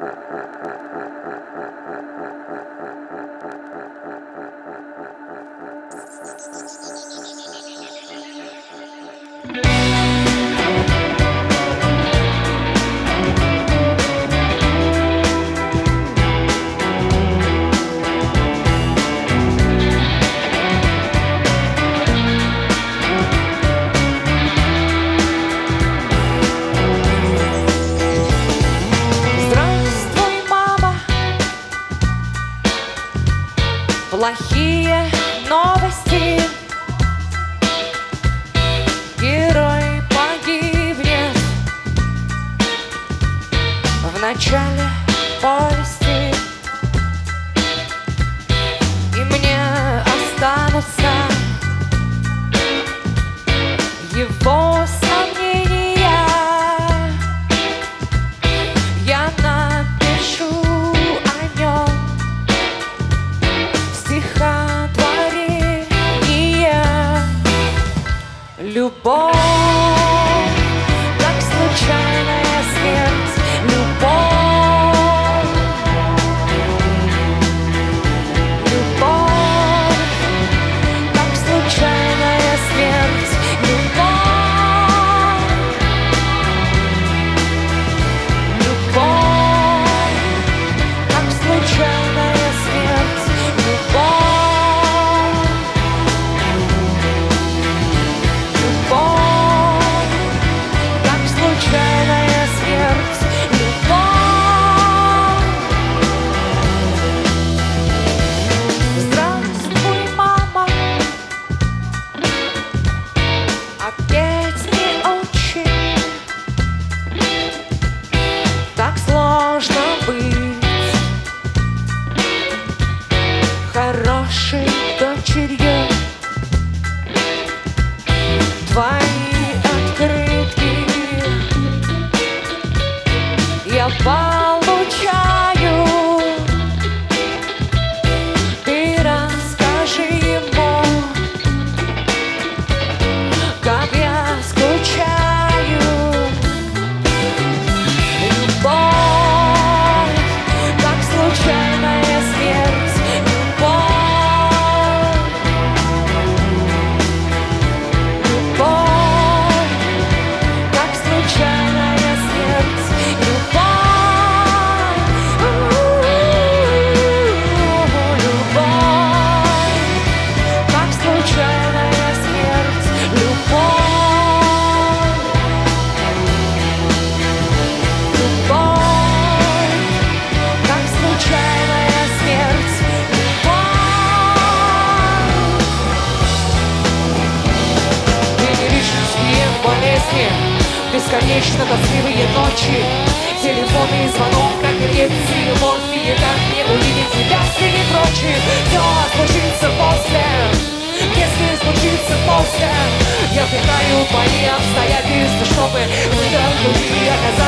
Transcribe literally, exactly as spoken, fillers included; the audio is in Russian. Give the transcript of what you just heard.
Плохие новости. Герой погибнет в начале повести, и мне останутся его сомнения. Я напишу о нем стихотворение. Любовь, как случайная смерть. Любовь, любовь, как случайная смерть. Любовь, любовь, как случайная смерть. Любовь, любовь, как случайная смерть. Любовь. Здравствуй, мама. Опять не очень. Так сложно быть хорошей дочерью. Твои открытки я получаю. Ты расскажи ему, как я скучаю. Любовь, как случайная смерть. Любовь, любовь, как случайная смерть. Любовь, любовь, как случайная смерть. Любовь, любовь, как случайная смерть. Любовь. Венерические болезни, бесконечно тоскливые ночи, телефонный звонок, как инъекции морфии. Как мне увидеть тебя среди прочих? Все случится после, если случится после. Я вдыхаю твои обстоятельства, чтобы в их груди оказаться